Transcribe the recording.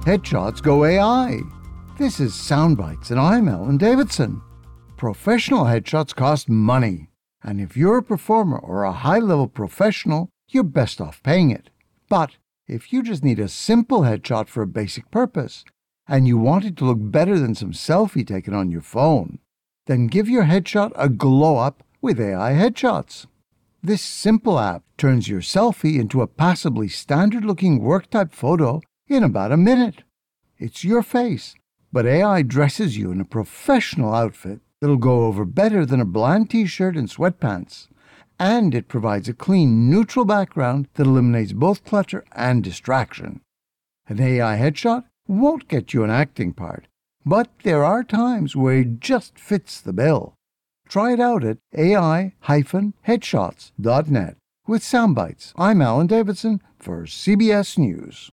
Headshots Go AI. This is Soundbites, and I'm Alan Davidson. Professional headshots cost money, and if you're a performer or a high-level professional, you're best off paying it. But if you just need a simple headshot for a basic purpose, and you want it to look better than some selfie taken on your phone, then give your headshot a glow-up with AI Headshots. This simple app turns your selfie into a passably standard-looking work-type photo in about a minute. It's your face, but AI dresses you in a professional outfit that'll go over better than a bland t-shirt and sweatpants. And it provides a clean, neutral background that eliminates both clutter and distraction. An AI headshot won't get you an acting part, but there are times where it just fits the bill. Try it out at ai-headshots.net. With Soundbites, I'm Alan Davidson for CBS News.